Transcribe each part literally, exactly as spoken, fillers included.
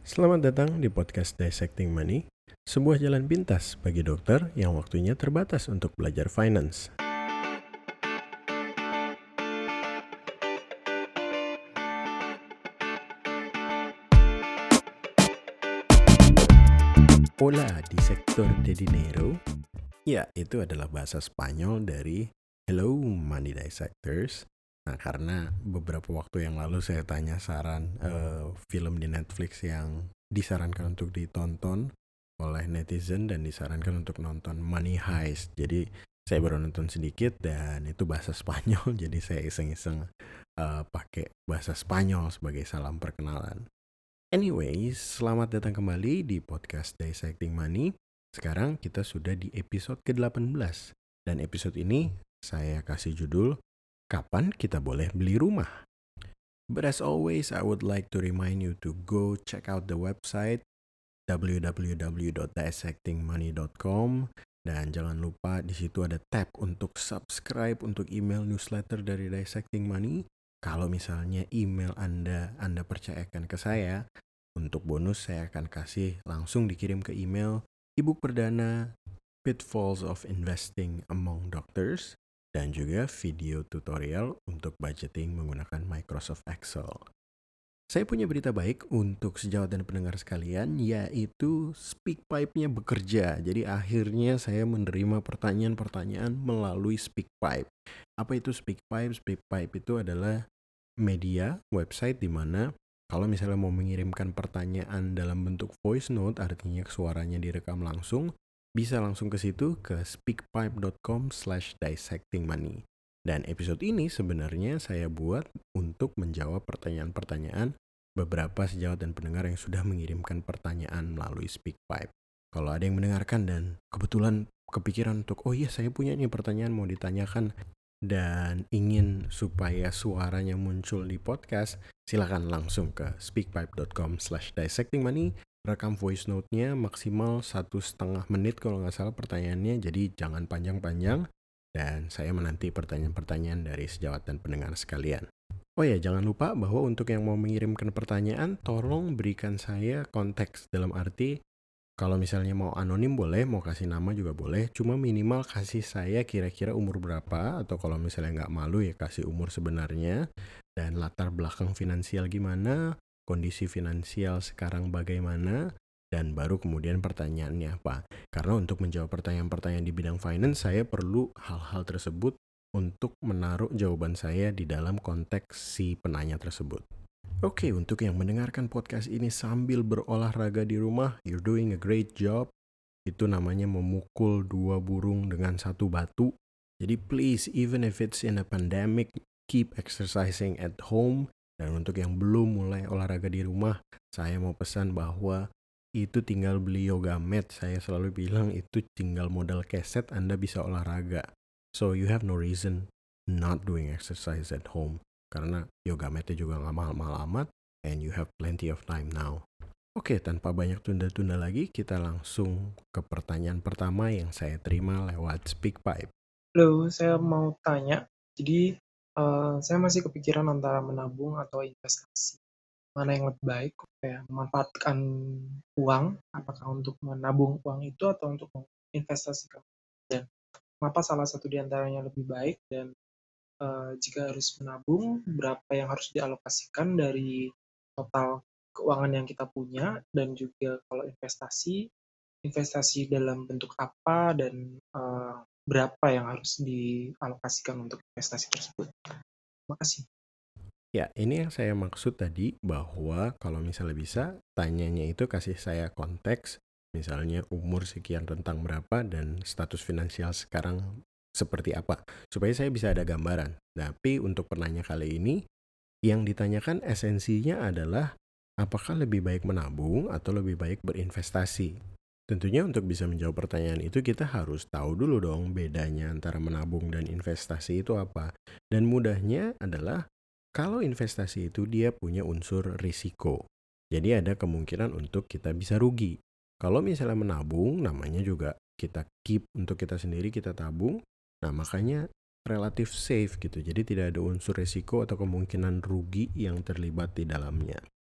Selamat datang di podcast Dissecting Money, sebuah jalan pintas bagi dokter yang waktunya terbatas untuk belajar finance. Hola di sektor de dinero. Ya, itu adalah bahasa Spanyol dari Hello Money Dissectors. Nah, karena beberapa waktu yang lalu saya tanya saran uh, film di Netflix yang disarankan untuk ditonton oleh netizen dan disarankan untuk nonton Money Heist. Jadi saya baru nonton sedikit dan itu bahasa Spanyol, jadi saya iseng-iseng uh, pakai bahasa Spanyol sebagai salam perkenalan. Anyways, selamat datang kembali di podcast Dissecting Money. Sekarang kita sudah di episode ke delapan belas. Dan episode ini saya kasih judul, Kapan Kita Boleh Beli Rumah? But as always, I would like to remind you to go check out the website w w w dot dissecting money dot com. Dan jangan lupa di situ ada tab untuk subscribe untuk email newsletter dari Dissecting Money. Kalau misalnya email Anda, Anda percayakan ke saya, untuk bonus saya akan kasih langsung dikirim ke email ebook perdana Pitfalls of Investing Among Doctors dan juga video tutorial untuk budgeting menggunakan Microsoft Excel. Saya punya berita baik untuk sejawat dan pendengar sekalian, yaitu SpeakPipe-nya bekerja. Jadi akhirnya saya menerima pertanyaan-pertanyaan melalui SpeakPipe. Apa itu SpeakPipe? SpeakPipe itu adalah media, website di mana kalau misalnya mau mengirimkan pertanyaan dalam bentuk voice note, artinya suaranya direkam langsung, bisa langsung ke situ ke speakpipe dot com slash dissecting money. Dan episode ini sebenarnya saya buat untuk menjawab pertanyaan-pertanyaan beberapa sejawat dan pendengar yang sudah mengirimkan pertanyaan melalui SpeakPipe. Kalau ada yang mendengarkan dan kebetulan kepikiran untuk, oh iya saya punya nih pertanyaan mau ditanyakan, dan ingin supaya suaranya muncul di podcast, silakan langsung ke speakpipe dot com slash dissecting money. Rekam voice note-nya maksimal satu setengah menit kalau nggak salah pertanyaannya, jadi jangan panjang-panjang. Dan saya menanti pertanyaan-pertanyaan dari sejawat dan pendengar sekalian. Oh ya, jangan lupa bahwa untuk yang mau mengirimkan pertanyaan, tolong berikan saya konteks, dalam arti kalau misalnya mau anonim boleh, mau kasih nama juga boleh, cuma minimal kasih saya kira-kira umur berapa, atau kalau misalnya nggak malu ya kasih umur sebenarnya, dan latar belakang finansial gimana, kondisi finansial sekarang bagaimana, dan baru kemudian pertanyaannya apa. Karena untuk menjawab pertanyaan-pertanyaan di bidang finance, saya perlu hal-hal tersebut untuk menaruh jawaban saya di dalam konteks si penanya tersebut. Oke, untuk yang mendengarkan podcast ini sambil berolahraga di rumah, you're doing a great job. Itu namanya memukul dua burung dengan satu batu. Jadi please, even if it's in a pandemic, keep exercising at home. Dan untuk yang belum mulai olahraga di rumah, saya mau pesan bahwa itu tinggal beli yoga mat. Saya selalu bilang itu tinggal modal keset Anda bisa olahraga. So you have no reason not doing exercise at home. Karena yoga mat-nya juga gak mahal-mahal amat, and you have plenty of time now. Oke, tanpa banyak tunda-tunda lagi, kita langsung ke pertanyaan pertama yang saya terima lewat SpeakPipe. Halo, saya mau tanya. Jadi, uh, saya masih kepikiran antara menabung atau investasi. Mana yang lebih baik? Kayak memanfaatkan uang, apakah untuk menabung uang itu atau untuk menginvestasikan? Dan kenapa salah satu di antaranya lebih baik? Dan uh, jika harus menabung, berapa yang harus dialokasikan dari total keuangan yang kita punya? Dan juga kalau investasi, investasi dalam bentuk apa dan uh, berapa yang harus dialokasikan untuk investasi tersebut. Terima kasih. Ya, ini yang saya maksud tadi, bahwa kalau misalnya bisa, tanyanya itu kasih saya konteks, misalnya umur sekian rentang berapa dan status finansial sekarang seperti apa, supaya saya bisa ada gambaran. Tapi untuk penanya kali ini, yang ditanyakan esensinya adalah apakah lebih baik menabung atau lebih baik berinvestasi. Tentunya untuk bisa menjawab pertanyaan itu kita harus tahu dulu dong bedanya antara menabung dan investasi itu apa. Dan mudahnya adalah kalau investasi itu dia punya unsur risiko. Jadi ada kemungkinan untuk kita bisa rugi. Kalau misalnya menabung, namanya juga kita keep untuk kita sendiri, kita tabung. Nah makanya relatif safe gitu. Jadi tidak ada unsur risiko atau kemungkinan rugi yang terlibat di dalamnya.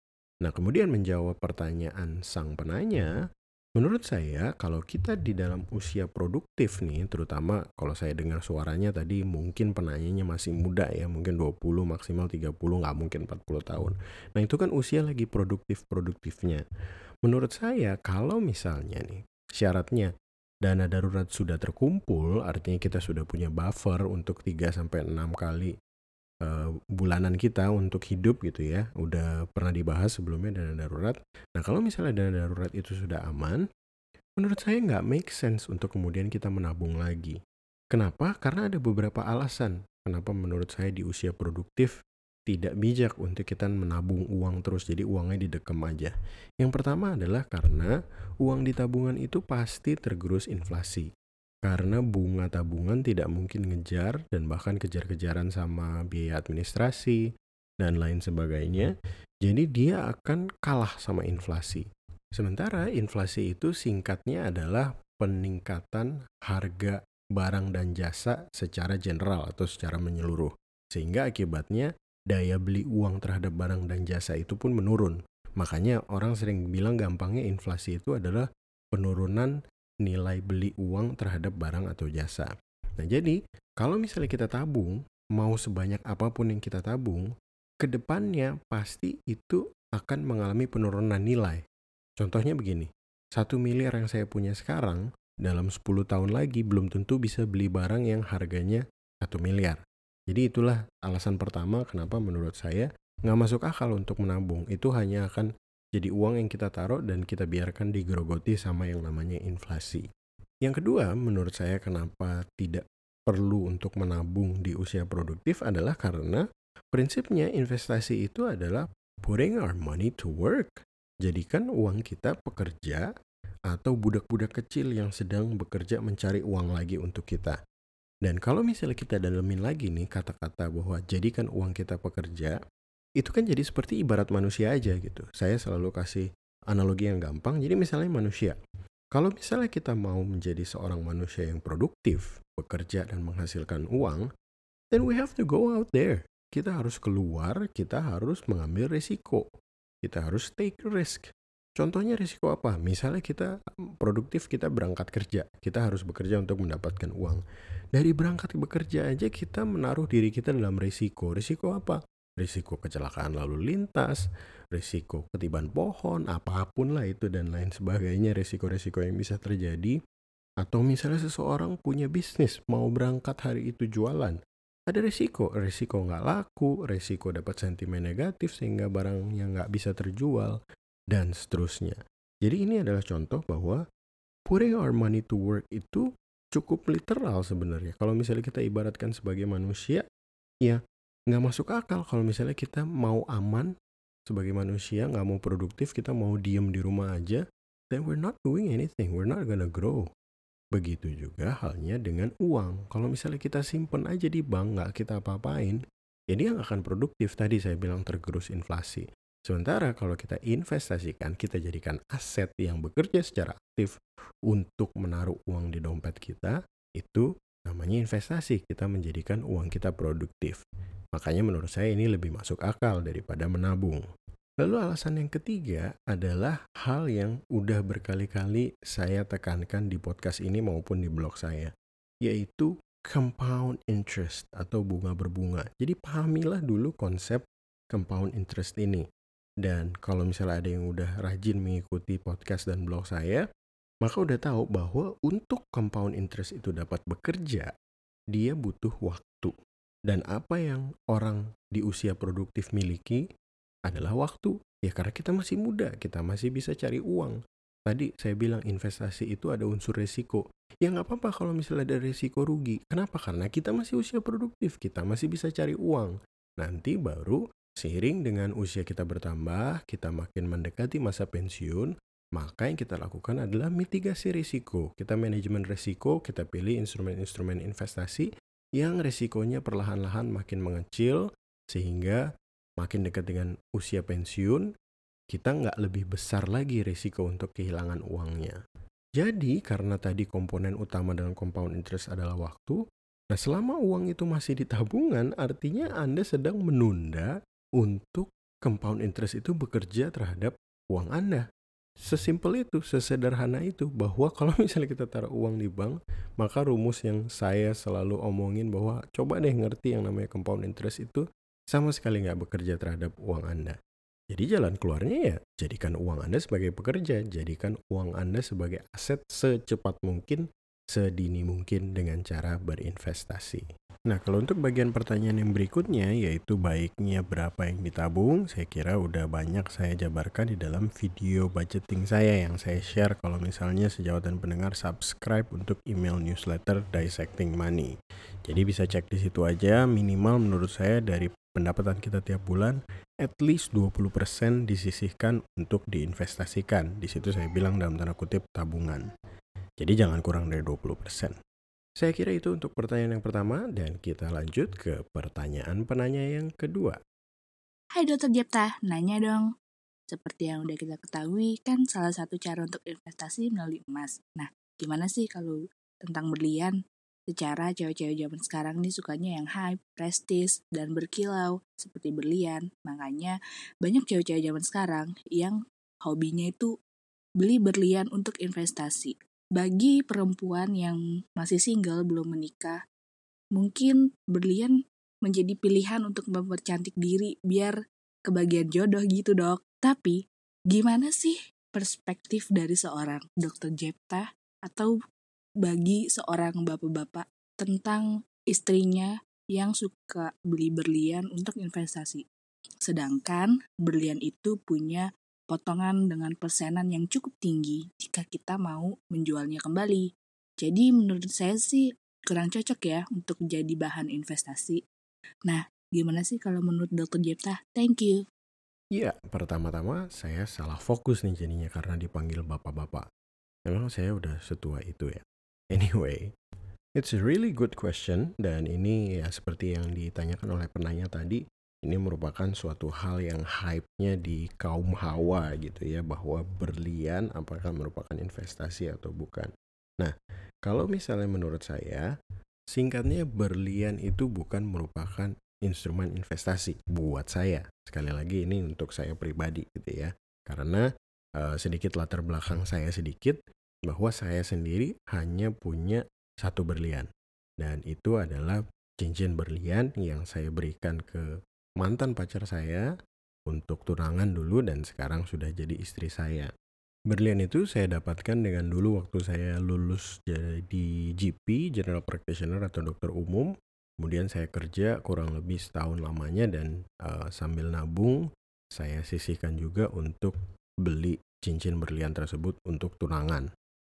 Nah, kemudian menjawab pertanyaan sang penanya, menurut saya kalau kita di dalam usia produktif nih, terutama kalau saya dengar suaranya tadi mungkin penanyanya masih muda ya, mungkin dua puluh maksimal tiga puluh, nggak mungkin empat puluh tahun. Nah, itu kan usia lagi produktif-produktifnya. Menurut saya kalau misalnya nih syaratnya dana darurat sudah terkumpul, artinya kita sudah punya buffer untuk tiga sampai enam kali eh, bulanan kita untuk hidup gitu ya. Udah pernah dibahas sebelumnya dana darurat. Nah, kalau misalnya dana darurat itu sudah aman, menurut saya nggak make sense untuk kemudian kita menabung lagi. Kenapa? Karena ada beberapa alasan. Kenapa menurut saya di usia produktif tidak bijak untuk kita menabung uang terus, jadi uangnya didekam aja. Yang pertama adalah karena uang di tabungan itu pasti tergerus inflasi. Karena bunga tabungan tidak mungkin ngejar dan bahkan kejar-kejaran sama biaya administrasi dan lain sebagainya. Jadi dia akan kalah sama inflasi. Sementara inflasi itu singkatnya adalah peningkatan harga barang dan jasa secara general atau secara menyeluruh. Sehingga akibatnya daya beli uang terhadap barang dan jasa itu pun menurun. Makanya orang sering bilang gampangnya inflasi itu adalah penurunan nilai beli uang terhadap barang atau jasa. Nah, jadi kalau misalnya kita tabung, mau sebanyak apapun yang kita tabung, kedepannya pasti itu akan mengalami penurunan nilai. Contohnya begini, satu miliar yang saya punya sekarang, dalam sepuluh tahun lagi belum tentu bisa beli barang yang harganya satu miliar. Jadi itulah alasan pertama kenapa menurut saya nggak masuk akal untuk menabung. Itu hanya akan jadi uang yang kita taruh dan kita biarkan digerogoti sama yang namanya inflasi. Yang kedua, menurut saya kenapa tidak perlu untuk menabung di usia produktif adalah karena prinsipnya investasi itu adalah putting our money to work. Jadikan uang kita pekerja atau budak-budak kecil yang sedang bekerja mencari uang lagi untuk kita. Dan kalau misalnya kita dalemin lagi nih kata-kata bahwa jadikan uang kita pekerja, itu kan jadi seperti ibarat manusia aja gitu. Saya selalu kasih analogi yang gampang. Jadi misalnya manusia. Kalau misalnya kita mau menjadi seorang manusia yang produktif, bekerja dan menghasilkan uang, then we have to go out there. Kita harus keluar, kita harus mengambil risiko. Kita harus take risk. Contohnya risiko apa? Misalnya kita produktif, kita berangkat kerja. Kita harus bekerja untuk mendapatkan uang. Dari berangkat bekerja aja kita menaruh diri kita dalam risiko. Risiko apa? Risiko kecelakaan lalu lintas, risiko ketiban pohon, apapun lah itu dan lain sebagainya. Risiko-risiko yang bisa terjadi. Atau misalnya seseorang punya bisnis, mau berangkat hari itu jualan. Ada risiko, risiko nggak laku, risiko dapat sentimen negatif sehingga barangnya nggak bisa terjual, dan seterusnya. Jadi ini adalah contoh bahwa putting our money to work itu cukup literal sebenarnya. Kalau misalnya kita ibaratkan sebagai manusia, ya nggak masuk akal kalau misalnya kita mau aman sebagai manusia, nggak mau produktif, kita mau diem di rumah aja, then we're not doing anything, we're not gonna grow. Begitu juga halnya dengan uang. Kalau misalnya kita simpen aja di bank, nggak kita apa-apain, ya dia nggak akan produktif. Tadi saya bilang tergerus inflasi. Sementara kalau kita investasikan, kita jadikan aset yang bekerja secara aktif untuk menaruh uang di dompet kita, itu namanya investasi. Kita menjadikan uang kita produktif. Makanya menurut saya ini lebih masuk akal daripada menabung. Lalu alasan yang ketiga adalah hal yang udah berkali-kali saya tekankan di podcast ini maupun di blog saya, yaitu compound interest atau bunga berbunga. Jadi pahamilah dulu konsep compound interest ini. Dan kalau misalnya ada yang udah rajin mengikuti podcast dan blog saya, maka udah tahu bahwa untuk compound interest itu dapat bekerja, dia butuh waktu. Dan apa yang orang di usia produktif miliki adalah waktu. Ya karena kita masih muda, kita masih bisa cari uang. Tadi saya bilang investasi itu ada unsur resiko. Ya nggak apa-apa kalau misalnya ada resiko rugi. Kenapa? Karena kita masih usia produktif, kita masih bisa cari uang. Nanti baru seiring dengan usia kita bertambah, kita makin mendekati masa pensiun, maka yang kita lakukan adalah mitigasi risiko. Kita manajemen risiko, kita pilih instrumen-instrumen investasi yang resikonya perlahan-lahan makin mengecil, sehingga makin dekat dengan usia pensiun, kita nggak lebih besar lagi risiko untuk kehilangan uangnya. Jadi karena tadi komponen utama dalam compound interest adalah waktu, nah selama uang itu masih di tabungan, artinya Anda sedang menunda untuk compound interest itu bekerja terhadap uang Anda. Sesimpel itu, sesederhana itu, bahwa kalau misalnya kita taruh uang di bank, maka rumus yang saya selalu omongin bahwa coba deh ngerti yang namanya compound interest itu sama sekali nggak bekerja terhadap uang Anda. Jadi jalan keluarnya ya jadikan uang Anda sebagai pekerja, jadikan uang Anda sebagai aset secepat mungkin, sedini mungkin dengan cara berinvestasi. Nah, kalau untuk bagian pertanyaan yang berikutnya, yaitu baiknya berapa yang ditabung, saya kira udah banyak saya jabarkan di dalam video budgeting saya yang saya share kalau misalnya sejawat dan pendengar subscribe untuk email newsletter Dissecting Money. Jadi bisa cek di situ aja, minimal menurut saya dari pendapatan kita tiap bulan, at least dua puluh persen disisihkan untuk diinvestasikan. Di situ saya bilang dalam tanda kutip tabungan. Jadi jangan kurang dari dua puluh persen. Saya kira itu untuk pertanyaan yang pertama, dan kita lanjut ke pertanyaan penanya yang kedua. Hai Dokter Jepta, nanya dong. Seperti yang udah kita ketahui, kan salah satu cara untuk investasi melalui emas. Nah, gimana sih kalau tentang berlian? Secara cewek-cewek zaman sekarang nih sukanya yang hype, prestis, dan berkilau seperti berlian. Makanya banyak cewek-cewek zaman sekarang yang hobinya itu beli berlian untuk investasi. Bagi perempuan yang masih single, belum menikah, mungkin berlian menjadi pilihan untuk mempercantik diri biar kebagian jodoh gitu dok. Tapi gimana sih perspektif dari seorang dokter Jepta atau bagi seorang bapak-bapak tentang istrinya yang suka beli berlian untuk investasi? Sedangkan berlian itu punya potongan dengan persenan yang cukup tinggi jika kita mau menjualnya kembali. Jadi menurut saya sih kurang cocok ya untuk jadi bahan investasi. Nah, gimana sih kalau menurut dokter Jepta? Thank you. Iya, pertama-tama saya salah fokus nih jadinya karena dipanggil bapak-bapak. Memang saya udah setua itu ya. Anyway, it's a really good question, dan ini ya seperti yang ditanyakan oleh penanya tadi, ini merupakan suatu hal yang hype-nya di kaum hawa gitu ya, bahwa berlian apakah merupakan investasi atau bukan. Nah, kalau misalnya menurut saya, singkatnya berlian itu bukan merupakan instrumen investasi buat saya. Sekali lagi ini untuk saya pribadi gitu ya. Karena uh, sedikit latar belakang saya sedikit, bahwa saya sendiri hanya punya satu berlian. Dan itu adalah cincin berlian yang saya berikan ke mantan pacar saya untuk tunangan dulu, dan sekarang sudah jadi istri saya. Berlian itu saya dapatkan dengan dulu waktu saya lulus jadi G P, General Practitioner atau dokter umum. Kemudian saya kerja kurang lebih setahun lamanya, dan uh, sambil nabung saya sisihkan juga untuk beli cincin berlian tersebut untuk tunangan.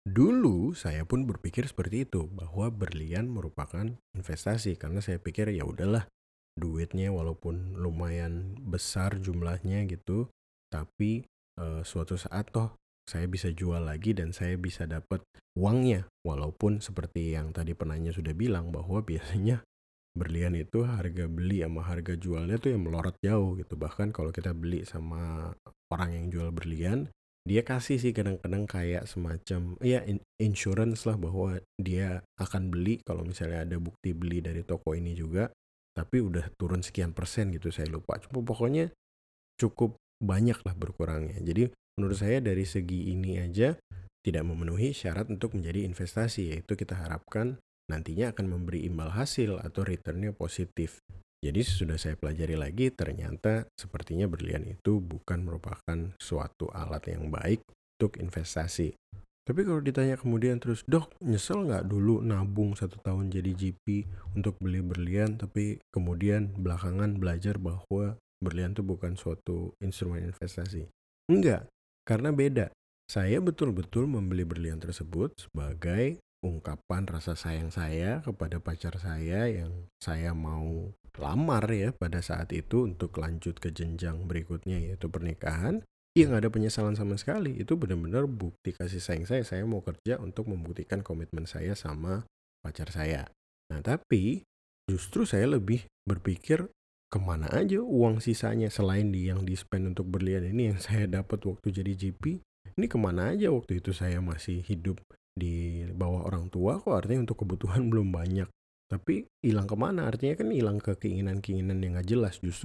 Dulu saya pun berpikir seperti itu, bahwa berlian merupakan investasi, karena saya pikir ya udahlah, duitnya walaupun lumayan besar jumlahnya gitu, tapi uh, suatu saat toh saya bisa jual lagi dan saya bisa dapat uangnya. Walaupun seperti yang tadi penanya sudah bilang, bahwa biasanya berlian itu harga beli sama harga jualnya tuh yang melorot jauh gitu. Bahkan kalau kita beli sama orang yang jual berlian, dia kasih sih kadang-kadang kayak semacam ya insurance lah, bahwa dia akan beli kalau misalnya ada bukti beli dari toko ini juga, tapi udah turun sekian persen gitu, saya lupa. Cuma pokoknya cukup banyak lah berkurangnya. Jadi menurut saya dari segi ini aja tidak memenuhi syarat untuk menjadi investasi, yaitu kita harapkan nantinya akan memberi imbal hasil atau returnnya positif. Jadi sudah saya pelajari lagi, ternyata sepertinya berlian itu bukan merupakan suatu alat yang baik untuk investasi. Tapi kalau ditanya kemudian terus, dok nyesel nggak dulu nabung satu tahun jadi G P untuk beli berlian, tapi kemudian belakangan belajar bahwa berlian itu bukan suatu instrumen investasi? Enggak, karena beda. Saya betul-betul membeli berlian tersebut sebagai ungkapan rasa sayang saya kepada pacar saya yang saya mau lamar ya pada saat itu untuk lanjut ke jenjang berikutnya, yaitu pernikahan. Iya, nggak ada penyesalan sama sekali. Itu benar-benar bukti kasih sayang saya. Saya mau kerja untuk membuktikan komitmen saya sama pacar saya. Nah, tapi justru saya lebih berpikir kemana aja uang sisanya selain di yang di-spend untuk berlian ini yang saya dapat waktu jadi G P. Ini kemana aja waktu itu saya masih hidup di bawah orang tua kok, artinya untuk kebutuhan belum banyak. Tapi hilang kemana? Artinya kan hilang ke keinginan-keinginan yang gak jelas. Justru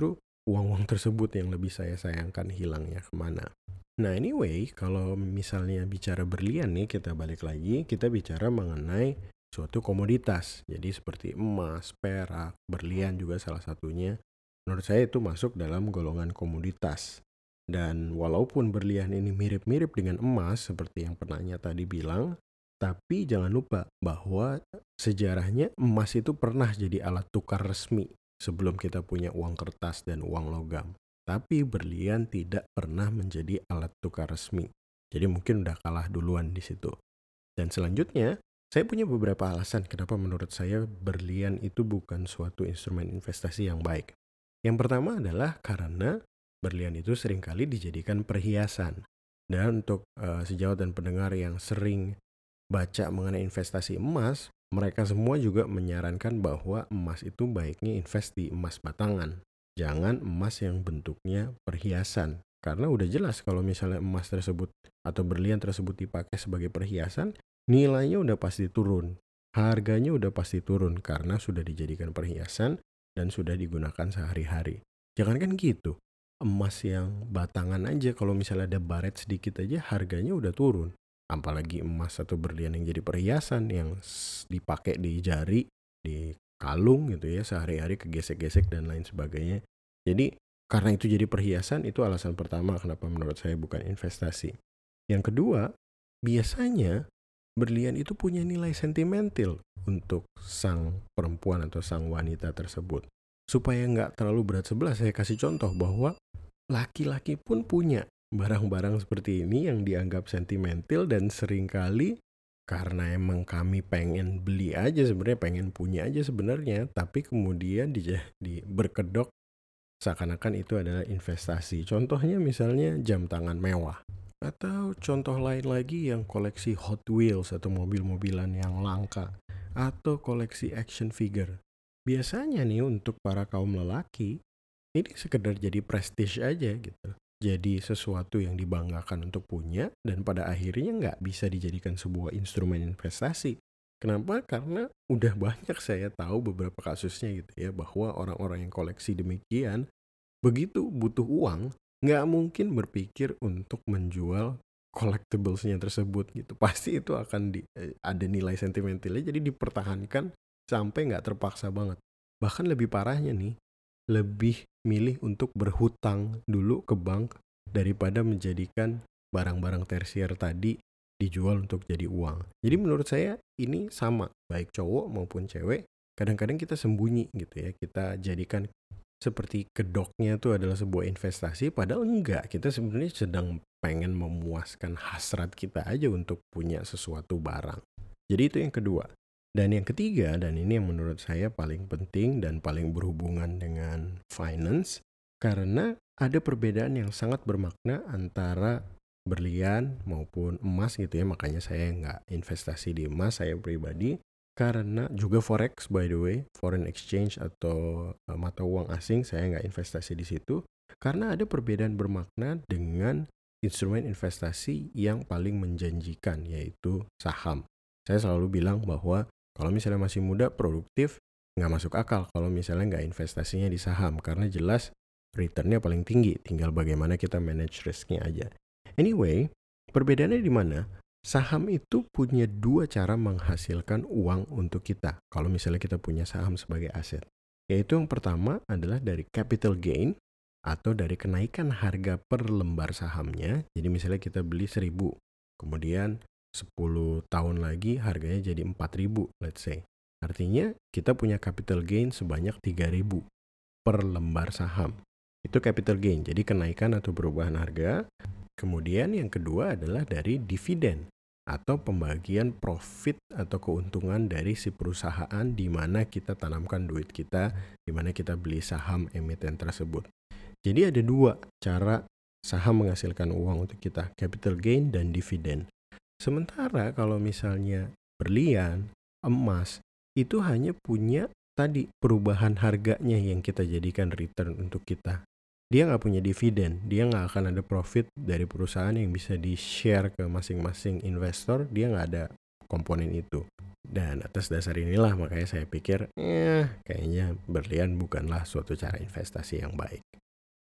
uang-uang tersebut yang lebih saya sayangkan hilangnya kemana. Nah anyway, kalau misalnya bicara berlian nih, kita balik lagi, kita bicara mengenai suatu komoditas. Jadi seperti emas, perak, berlian juga salah satunya. Menurut saya itu masuk dalam golongan komoditas. Dan walaupun berlian ini mirip-mirip dengan emas, seperti yang penanya tadi bilang, tapi jangan lupa bahwa sejarahnya emas itu pernah jadi alat tukar resmi sebelum kita punya uang kertas dan uang logam. Tapi berlian tidak pernah menjadi alat tukar resmi. Jadi mungkin udah kalah duluan di situ. Dan selanjutnya, saya punya beberapa alasan kenapa menurut saya berlian itu bukan suatu instrumen investasi yang baik. Yang pertama adalah karena berlian itu seringkali dijadikan perhiasan. Dan untuk uh, sejawat dan pendengar yang sering baca mengenai investasi emas, mereka semua juga menyarankan bahwa emas itu baiknya invest di emas batangan. Jangan emas yang bentuknya perhiasan. Karena udah jelas kalau misalnya emas tersebut atau berlian tersebut dipakai sebagai perhiasan, nilainya udah pasti turun. Harganya udah pasti turun karena sudah dijadikan perhiasan dan sudah digunakan sehari-hari. Jangankan gitu, emas yang batangan aja kalau misalnya ada baret sedikit aja harganya udah turun. Apalagi emas atau berlian yang jadi perhiasan yang dipakai di jari, di kalung gitu ya, sehari-hari kegesek-gesek dan lain sebagainya. Jadi karena itu jadi perhiasan, itu alasan pertama kenapa menurut saya bukan investasi. Yang kedua, biasanya berlian itu punya nilai sentimental untuk sang perempuan atau sang wanita tersebut. Supaya nggak terlalu berat sebelah, saya kasih contoh bahwa laki-laki pun punya barang-barang seperti ini yang dianggap sentimental dan seringkali karena emang kami pengen beli aja sebenarnya, pengen punya aja sebenarnya, tapi kemudian di, di berkedok seakan-akan itu adalah investasi. Contohnya misalnya jam tangan mewah. Atau contoh lain lagi yang koleksi Hot Wheels atau mobil-mobilan yang langka. Atau koleksi action figure. Biasanya nih untuk para kaum lelaki, ini sekedar jadi prestige aja gitu. Jadi sesuatu yang dibanggakan untuk punya dan pada akhirnya nggak bisa dijadikan sebuah instrumen investasi. Kenapa? Karena udah banyak saya tahu beberapa kasusnya gitu ya, bahwa orang-orang yang koleksi demikian begitu butuh uang nggak mungkin berpikir untuk menjual collectiblesnya tersebut gitu. Pasti itu akan di, ada nilai sentimentalnya, jadi dipertahankan sampai nggak terpaksa banget. Bahkan lebih parahnya nih, lebih milih untuk berhutang dulu ke bank daripada menjadikan barang-barang tersier tadi dijual untuk jadi uang. Jadi menurut saya ini sama, baik cowok maupun cewek. Kadang-kadang kita sembunyi gitu ya, kita jadikan seperti kedoknya itu adalah sebuah investasi, padahal enggak. Kita sebenarnya sedang pengen memuaskan hasrat kita aja untuk punya sesuatu barang. Jadi itu yang kedua. Dan yang ketiga, dan ini yang menurut saya paling penting dan paling berhubungan dengan finance, karena ada perbedaan yang sangat bermakna antara berlian maupun emas gitu ya. Makanya saya nggak investasi di emas, saya pribadi. Karena juga forex by the way, foreign exchange atau uh, mata uang asing, saya nggak investasi di situ. Karena ada perbedaan bermakna dengan instrumen investasi yang paling menjanjikan, yaitu saham. Saya selalu bilang bahwa kalau misalnya masih muda, produktif, nggak masuk akal kalau misalnya nggak investasinya di saham. Karena jelas returnnya paling tinggi, tinggal bagaimana kita manage risknya aja. Anyway, perbedaannya di mana? Saham itu punya dua cara menghasilkan uang untuk kita. Kalau misalnya kita punya saham sebagai aset. Yaitu yang pertama adalah dari capital gain atau dari kenaikan harga per lembar sahamnya. Jadi misalnya kita beli seribu, kemudian sepuluh tahun lagi harganya jadi empat ribu, let's say. Artinya kita punya capital gain sebanyak tiga ribu per lembar saham. Itu capital gain, jadi kenaikan atau perubahan harga. Kemudian yang kedua adalah dari dividen atau pembagian profit atau keuntungan dari si perusahaan di mana kita tanamkan duit kita, di mana kita beli saham emiten tersebut. Jadi ada dua cara saham menghasilkan uang untuk kita, capital gain dan dividen. Sementara kalau misalnya berlian, emas, itu hanya punya tadi perubahan harganya yang kita jadikan return untuk kita. Dia nggak punya dividen, dia nggak akan ada profit dari perusahaan yang bisa di-share ke masing-masing investor, dia nggak ada komponen itu. Dan atas dasar inilah makanya saya pikir, eh, kayaknya berlian bukanlah suatu cara investasi yang baik.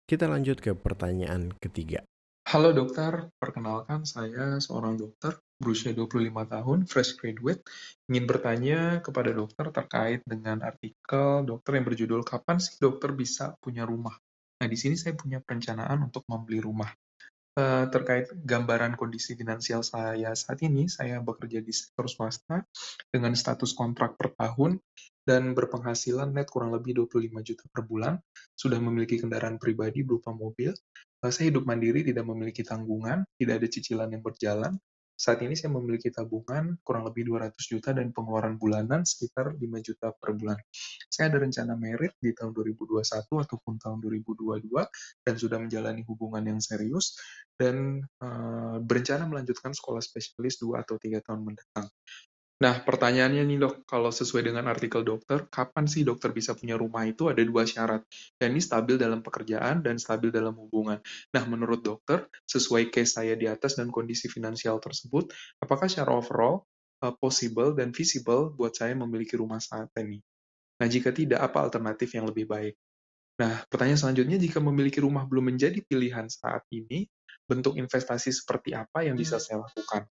Kita lanjut ke pertanyaan ketiga. Halo dokter, perkenalkan saya seorang dokter berusia dua puluh lima tahun, fresh graduate. Ingin bertanya kepada dokter terkait dengan artikel dokter yang berjudul "Kapan sih dokter bisa punya rumah?" Nah, di sini saya punya perencanaan untuk membeli rumah. Eh, terkait gambaran kondisi finansial saya saat ini, saya bekerja di sektor swasta dengan status kontrak per tahun dan berpenghasilan net kurang lebih dua puluh lima juta per bulan, sudah memiliki kendaraan pribadi berupa mobil. Eh, Saya hidup mandiri, tidak memiliki tanggungan, tidak ada cicilan yang berjalan. Saat ini saya memiliki tabungan kurang lebih dua ratus juta dan pengeluaran bulanan sekitar lima juta per bulan. Saya ada rencana merit di tahun dua ribu dua puluh satu ataupun tahun dua ribu dua puluh dua dan sudah menjalani hubungan yang serius dan uh, berencana melanjutkan sekolah spesialis dua atau tiga tahun mendatang. Nah, pertanyaannya nih dok, kalau sesuai dengan artikel dokter, kapan sih dokter bisa punya rumah? Itu ada dua syarat, yakni stabil dalam pekerjaan dan stabil dalam hubungan. Nah, menurut dokter, sesuai case saya di atas dan kondisi finansial tersebut, apakah secara overall uh, possible dan feasible buat saya memiliki rumah saat ini? Nah, jika tidak, apa alternatif yang lebih baik? Nah, pertanyaan selanjutnya, jika memiliki rumah belum menjadi pilihan saat ini, bentuk investasi seperti apa yang bisa saya lakukan?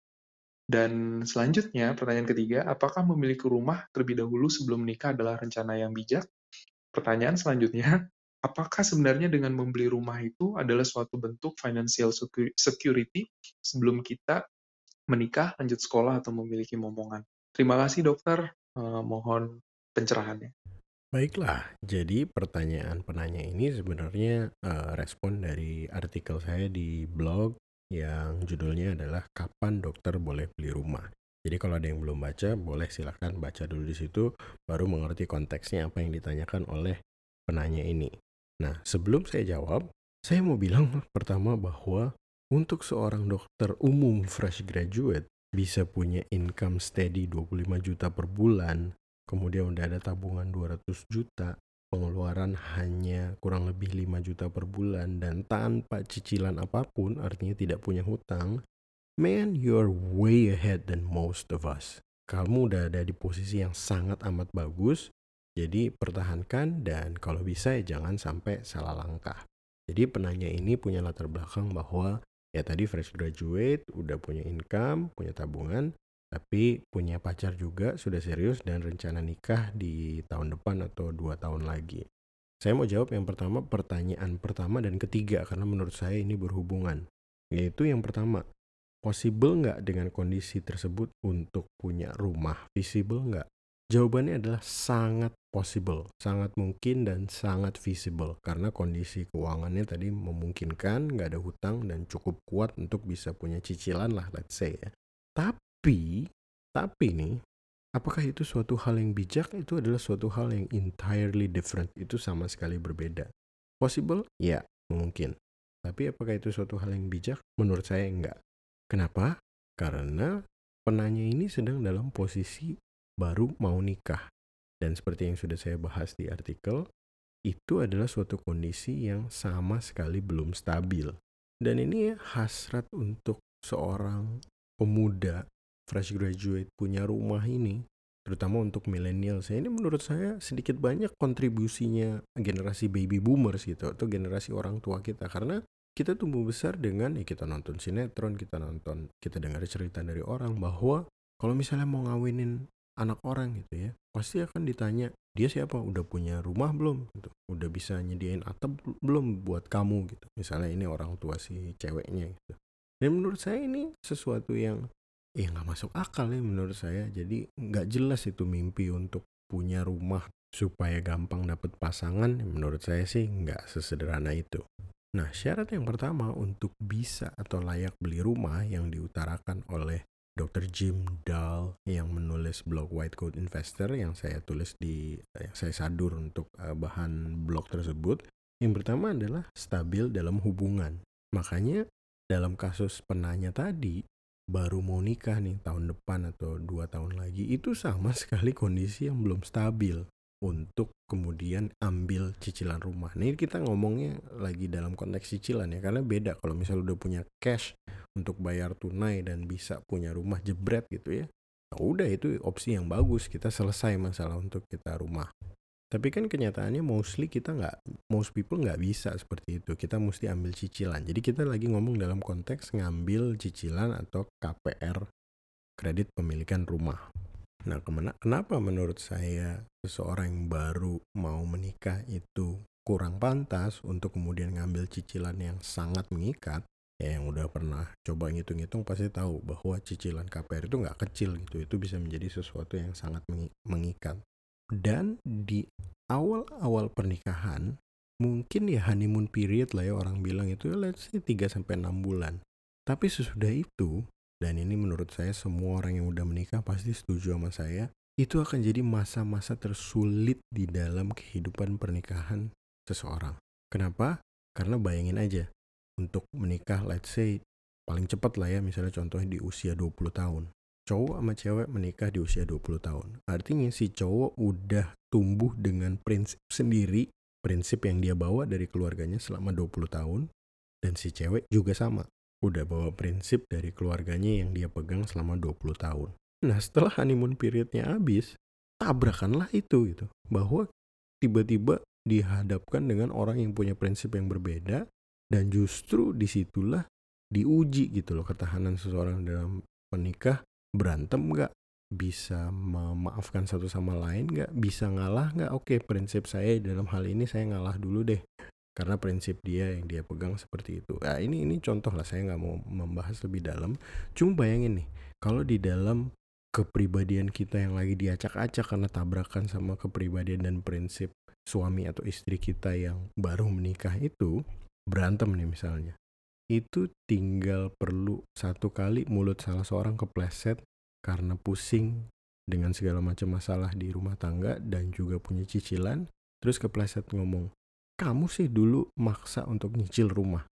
Dan selanjutnya, pertanyaan ketiga, apakah memiliki rumah terlebih dahulu sebelum menikah adalah rencana yang bijak? Pertanyaan selanjutnya, apakah sebenarnya dengan membeli rumah itu adalah suatu bentuk financial security sebelum kita menikah, lanjut sekolah, atau memiliki momongan? Terima kasih dokter, Eh, mohon pencerahannya. Baiklah, jadi pertanyaan penanya ini sebenarnya uh, respon dari artikel saya di blog yang judulnya adalah "Kapan Dokter Boleh Beli Rumah?". Jadi kalau ada yang belum baca, boleh silahkan baca dulu di situ, baru mengerti konteksnya apa yang ditanyakan oleh penanya ini. Nah, sebelum saya jawab, saya mau bilang pertama bahwa untuk seorang dokter umum fresh graduate bisa punya income steady dua puluh lima juta per bulan, kemudian udah ada tabungan dua ratus juta, pengeluaran hanya kurang lebih lima juta per bulan, dan tanpa cicilan apapun, artinya tidak punya hutang, man, you're way ahead than most of us. Kamu udah ada di posisi yang sangat amat bagus, jadi pertahankan dan kalau bisa ya jangan sampai salah langkah. Jadi penanya ini punya latar belakang bahwa ya tadi fresh graduate, udah punya income, punya tabungan, tapi punya pacar juga, sudah serius dan rencana nikah di tahun depan atau dua tahun lagi. Saya mau jawab yang pertama, pertanyaan pertama dan ketiga, karena menurut saya ini berhubungan. Yaitu yang pertama, possible nggak dengan kondisi tersebut untuk punya rumah? Feasible nggak? Jawabannya adalah sangat possible, sangat mungkin dan sangat feasible. Karena kondisi keuangannya tadi memungkinkan, nggak ada hutang dan cukup kuat untuk bisa punya cicilan lah, let's say ya. Tapi, tapi nih, apakah itu suatu hal yang bijak? Itu adalah suatu hal yang entirely different. Itu sama sekali berbeda. Possible? Ya, mungkin. Tapi apakah itu suatu hal yang bijak? Menurut saya enggak. Kenapa? Karena penanya ini sedang dalam posisi baru mau nikah. Dan seperti yang sudah saya bahas di artikel, itu adalah suatu kondisi yang sama sekali belum stabil. Dan ini hasrat untuk seorang pemuda fresh graduate punya rumah ini, terutama untuk milenial, saya ini menurut saya sedikit banyak kontribusinya generasi baby boomers gitu, atau generasi orang tua kita. Karena kita tumbuh besar dengan ya kita nonton sinetron, kita nonton, kita dengar cerita dari orang bahwa kalau misalnya mau ngawinin anak orang gitu ya, pasti akan ditanya, dia siapa, udah punya rumah belum gitu, udah bisa nyediain atap belum buat kamu gitu. Misalnya ini orang tua si ceweknya gitu. Dan menurut saya ini sesuatu yang ya nggak masuk akal ya menurut saya. Jadi nggak jelas itu mimpi untuk punya rumah supaya gampang dapet pasangan. Menurut saya sih nggak sesederhana itu. Nah, syarat yang pertama untuk bisa atau layak beli rumah yang diutarakan oleh dokter Jim Dahl yang menulis blog White Coat Investor yang saya tulis di, yang saya sadur untuk uh, bahan blog tersebut. Yang pertama adalah stabil dalam hubungan. Makanya dalam kasus penanya tadi, baru mau nikah nih tahun depan atau dua tahun lagi, itu sama sekali kondisi yang belum stabil untuk kemudian ambil cicilan rumah. Nah, ini kita ngomongnya lagi dalam konteks cicilan ya, karena beda kalau misalnya udah punya cash untuk bayar tunai dan bisa punya rumah jebret gitu ya. Nah, udah itu opsi yang bagus, kita selesai masalah untuk kita rumah. Tapi kan kenyataannya mostly kita nggak, most people nggak bisa seperti itu. Kita mesti ambil cicilan. Jadi kita lagi ngomong dalam konteks ngambil cicilan atau K P R, kredit pemilikan rumah. Nah, kemana, kenapa menurut saya seseorang yang baru mau menikah itu kurang pantas untuk kemudian ngambil cicilan yang sangat mengikat? Ya, yang udah pernah coba ngitung-ngitung pasti tahu bahwa cicilan K P R itu nggak kecil gitu. Itu bisa menjadi sesuatu yang sangat mengikat. Dan di awal-awal pernikahan, mungkin ya honeymoon period lah ya orang bilang itu, let's say tiga sampai enam bulan. Tapi sesudah itu, dan ini menurut saya semua orang yang udah menikah pasti setuju sama saya, itu akan jadi masa-masa tersulit di dalam kehidupan pernikahan seseorang. Kenapa? Karena bayangin aja, untuk menikah let's say paling cepat lah ya, misalnya contohnya di usia dua puluh tahun. Cowok sama cewek menikah di usia dua puluh tahun. Artinya si cowok udah tumbuh dengan prinsip sendiri, prinsip yang dia bawa dari keluarganya selama dua puluh tahun. Dan si cewek juga sama, udah bawa prinsip dari keluarganya yang dia pegang selama dua puluh tahun. Nah, setelah honeymoon periodnya habis, tabrakanlah itu gitu. Bahwa tiba-tiba dihadapkan dengan orang yang punya prinsip yang berbeda, dan justru disitulah diuji gitu loh ketahanan seseorang dalam menikah. Berantem gak? Bisa memaafkan satu sama lain gak? Bisa ngalah gak? Oke, prinsip saya dalam hal ini saya ngalah dulu deh, karena prinsip dia yang dia pegang seperti itu. Nah, ini ini contoh lah, saya gak mau membahas lebih dalam. Cuma bayangin nih, kalau di dalam kepribadian kita yang lagi diacak-acak karena tabrakan sama kepribadian dan prinsip suami atau istri kita yang baru menikah itu, berantem nih misalnya. Itu tinggal perlu satu kali mulut salah seorang kepleset karena pusing dengan segala macam masalah di rumah tangga dan juga punya cicilan, terus kepleset ngomong, kamu sih dulu maksa untuk nyicil rumah.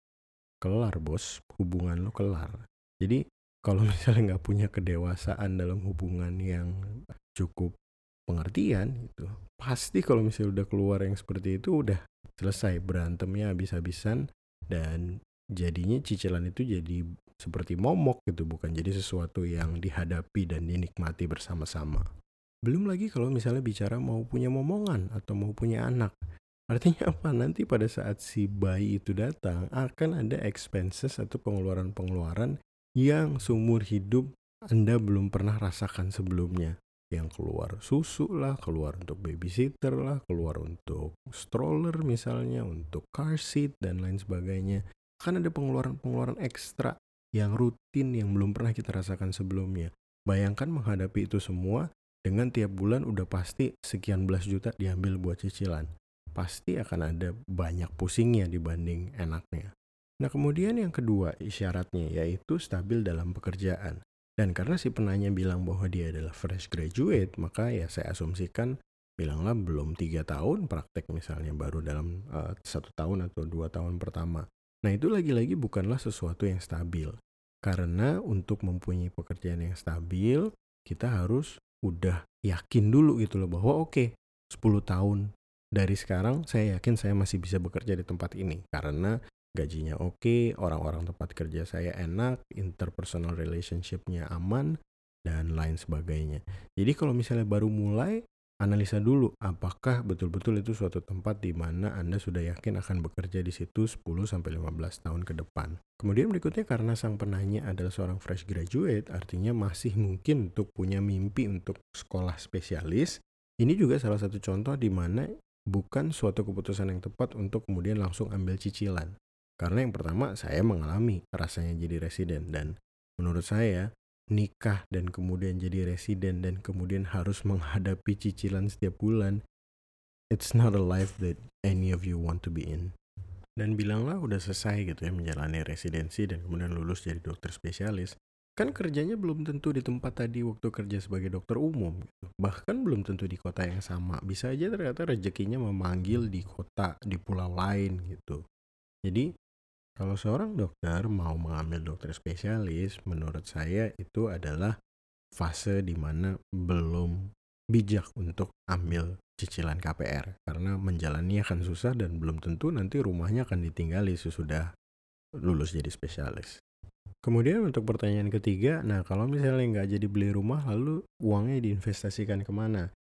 Kelar bos, hubungan lo kelar. Jadi kalau misalnya gak punya kedewasaan dalam hubungan yang cukup pengertian gitu, pasti kalau misalnya udah keluar yang seperti itu udah selesai, berantemnya habis-habisan. Dan jadinya cicilan itu jadi seperti momok gitu, bukan jadi sesuatu yang dihadapi dan dinikmati bersama-sama. Belum lagi kalau misalnya bicara mau punya momongan atau mau punya anak. Artinya apa? Nanti pada saat si bayi itu datang akan ada expenses atau pengeluaran-pengeluaran yang seumur hidup Anda belum pernah rasakan sebelumnya. Yang keluar susu lah, keluar untuk babysitter lah, keluar untuk stroller misalnya, untuk car seat dan lain sebagainya. Kan ada pengeluaran-pengeluaran ekstra yang rutin yang belum pernah kita rasakan sebelumnya. Bayangkan menghadapi itu semua dengan tiap bulan udah pasti sekian belas juta diambil buat cicilan. Pasti akan ada banyak pusingnya dibanding enaknya. Nah, kemudian yang kedua isyaratnya yaitu stabil dalam pekerjaan. Dan karena si penanya bilang bahwa dia adalah fresh graduate, maka ya saya asumsikan bilanglah belum tiga tahun praktek misalnya, baru dalam uh, satu tahun atau dua tahun pertama. Nah, itu lagi-lagi bukanlah sesuatu yang stabil. Karena untuk mempunyai pekerjaan yang stabil, kita harus udah yakin dulu gitu loh bahwa oke, okay, sepuluh tahun dari sekarang saya yakin saya masih bisa bekerja di tempat ini. Karena gajinya oke, okay, orang-orang tempat kerja saya enak, interpersonal relationship-nya aman, dan lain sebagainya. Jadi kalau misalnya baru mulai, analisa dulu apakah betul-betul itu suatu tempat di mana Anda sudah yakin akan bekerja di situ sepuluh sampai lima belas tahun ke depan. Kemudian berikutnya, karena sang penanya adalah seorang fresh graduate, artinya masih mungkin untuk punya mimpi untuk sekolah spesialis. Ini juga salah satu contoh di mana bukan suatu keputusan yang tepat untuk kemudian langsung ambil cicilan. Karena yang pertama, saya mengalami rasanya jadi residen, dan menurut saya nikah dan kemudian jadi residen dan kemudian harus menghadapi cicilan setiap bulan, it's not a life that any of you want to be in. Dan bilanglah udah selesai gitu ya menjalani residensi dan kemudian lulus jadi dokter spesialis, kan kerjanya belum tentu di tempat tadi waktu kerja sebagai dokter umum gitu. Bahkan belum tentu di kota yang sama, bisa aja ternyata rezekinya memanggil di kota, di pulau lain gitu. Jadi kalau seorang dokter mau mengambil dokter spesialis, menurut saya itu adalah fase di mana belum bijak untuk ambil cicilan K P R. Karena menjalani akan susah dan belum tentu nanti rumahnya akan ditinggali sesudah lulus jadi spesialis. Kemudian untuk pertanyaan ketiga, nah kalau misalnya nggak jadi beli rumah, lalu uangnya diinvestasikan kemana?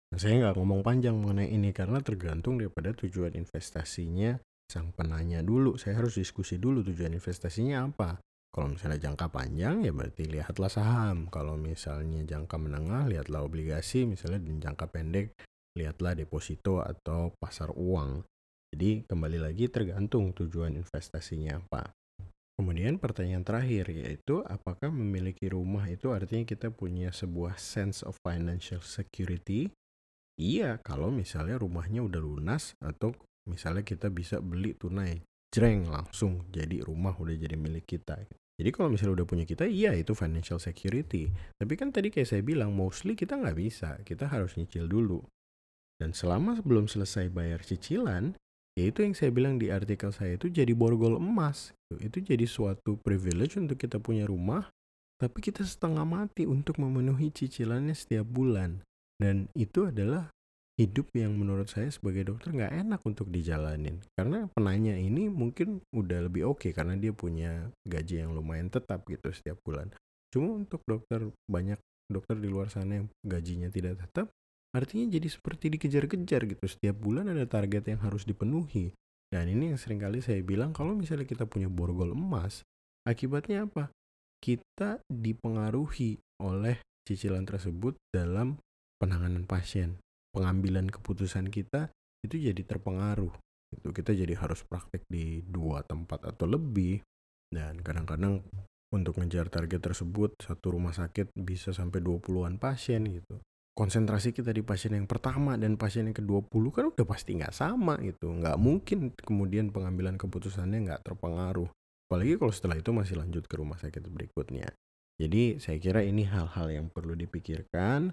Nah, saya nggak ngomong panjang mengenai ini karena tergantung daripada tujuan investasinya sang penanya dulu. Saya harus diskusi dulu tujuan investasinya apa. Kalau misalnya jangka panjang ya berarti lihatlah saham. Kalau misalnya jangka menengah lihatlah obligasi. Misalnya dan jangka pendek lihatlah deposito atau pasar uang. Jadi kembali lagi tergantung tujuan investasinya apa. Kemudian pertanyaan terakhir yaitu apakah memiliki rumah itu artinya kita punya sebuah sense of financial security? Iya, kalau misalnya rumahnya udah lunas atau misalnya kita bisa beli tunai, jreng langsung jadi rumah udah jadi milik kita. Jadi kalau misalnya udah punya kita, iya itu financial security. Tapi kan tadi kayak saya bilang, mostly kita nggak bisa, kita harus nyicil dulu. Dan selama belum selesai bayar cicilan, yaitu yang saya bilang di artikel saya itu jadi borgol emas. Itu jadi suatu privilege untuk kita punya rumah, tapi kita setengah mati untuk memenuhi cicilannya setiap bulan. Dan itu adalah hidup yang menurut saya sebagai dokter nggak enak untuk dijalanin. Karena penanya ini mungkin udah lebih oke okay, karena dia punya gaji yang lumayan tetap gitu setiap bulan. Cuma untuk dokter, banyak dokter di luar sana yang gajinya tidak tetap, artinya jadi seperti dikejar-kejar gitu. Setiap bulan ada target yang harus dipenuhi. Dan ini yang seringkali saya bilang, kalau misalnya kita punya borgol emas, akibatnya apa? Kita dipengaruhi oleh cicilan tersebut dalam penanganan pasien. Pengambilan keputusan kita itu jadi terpengaruh. Itu kita jadi harus praktek di dua tempat atau lebih. Dan kadang-kadang untuk ngejar target tersebut, satu rumah sakit bisa sampai dua puluhan pasien gitu. Konsentrasi kita di pasien yang pertama dan pasien yang kedua puluh kan udah pasti nggak sama gitu. Nggak mungkin kemudian pengambilan keputusannya nggak terpengaruh. Apalagi kalau setelah itu masih lanjut ke rumah sakit berikutnya. Jadi saya kira ini hal-hal yang perlu dipikirkan.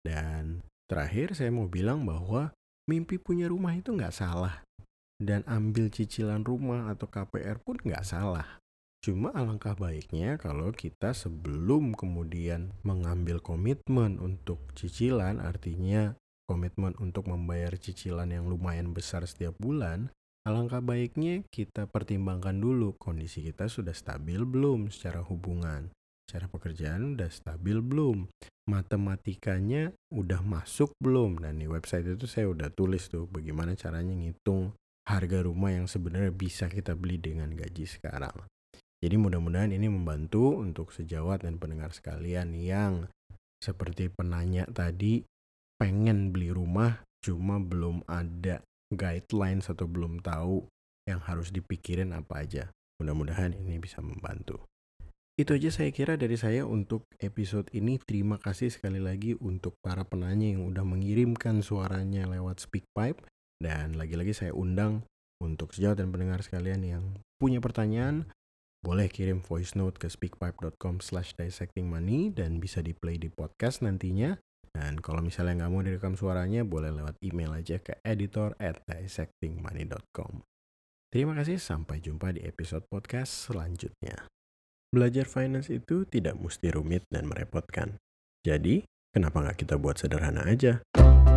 Dan terakhir saya mau bilang bahwa mimpi punya rumah itu nggak salah. Dan ambil cicilan rumah atau K P R pun nggak salah. Cuma alangkah baiknya kalau kita sebelum kemudian mengambil komitmen untuk cicilan, artinya komitmen untuk membayar cicilan yang lumayan besar setiap bulan, alangkah baiknya kita pertimbangkan dulu kondisi kita sudah stabil belum secara hubungan. Secara pekerjaan udah stabil belum? Matematikanya udah masuk belum? Dan di website itu saya udah tulis tuh bagaimana caranya ngitung harga rumah yang sebenarnya bisa kita beli dengan gaji sekarang. Jadi mudah-mudahan ini membantu untuk sejawat dan pendengar sekalian yang seperti penanya tadi pengen beli rumah cuma belum ada guidelines atau belum tahu yang harus dipikirin apa aja. Mudah-mudahan ini bisa membantu. Itu aja saya kira dari saya untuk episode ini. Terima kasih sekali lagi untuk para penanya yang udah mengirimkan suaranya lewat SpeakPipe. Dan lagi-lagi saya undang untuk sejawat dan pendengar sekalian yang punya pertanyaan, boleh kirim voice note ke speakpipe.com slash dissectingmoney dan bisa di play di podcast nantinya. Dan kalau misalnya nggak mau direkam suaranya, boleh lewat email aja ke editor at dissectingmoney dot com. Terima kasih, sampai jumpa di episode podcast selanjutnya. Belajar finance itu tidak mesti rumit dan merepotkan. Jadi, kenapa nggak kita buat sederhana aja?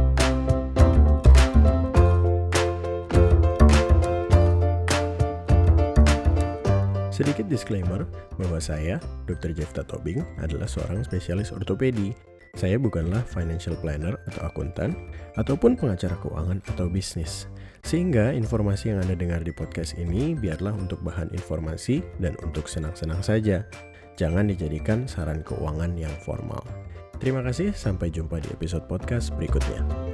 Sedikit disclaimer bahwa saya, dokter Jefta Tobing, adalah seorang spesialis ortopedi. Saya bukanlah financial planner atau akuntan, ataupun pengacara keuangan atau bisnis. Sehingga informasi yang Anda dengar di podcast ini biarlah untuk bahan informasi dan untuk senang-senang saja. Jangan dijadikan saran keuangan yang formal. Terima kasih, sampai jumpa di episode podcast berikutnya.